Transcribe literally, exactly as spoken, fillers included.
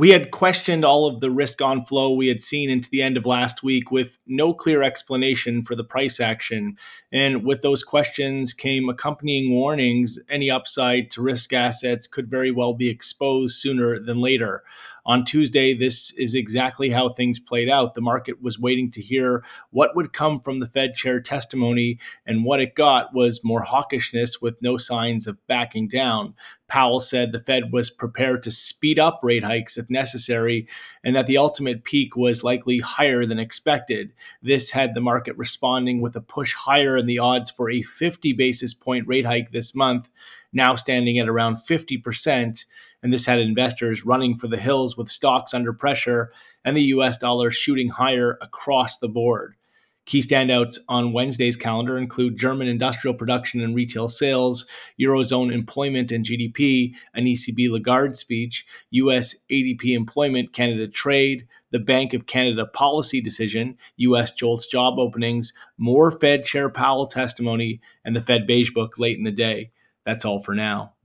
We had questioned all of the risk on flow we had seen into the end of last week with no clear explanation for the price action. And with those questions came accompanying warnings any upside to risk assets could very well be exposed sooner than later. On Tuesday, this is exactly how things played out. The market was waiting to hear what would come from the Fed chair testimony, and what it got was more hawkishness with no signs of backing down. Powell said the Fed was prepared to speed up rate hikes if necessary, and that the ultimate peak was likely higher than expected. This had the market responding with a push higher in the odds for a fifty basis point rate hike this month, now standing at around fifty percent. And this had investors running for the hills with stocks under pressure and the U S dollar shooting higher across the board. Key standouts on Wednesday's calendar include German industrial production and retail sales, Eurozone employment and G D P, an E C B Lagarde speech, U S A D P employment, Canada trade, the Bank of Canada policy decision, U S JOLTS job openings, more Fed Chair Powell testimony, and the Fed Beige Book late in the day. That's all for now.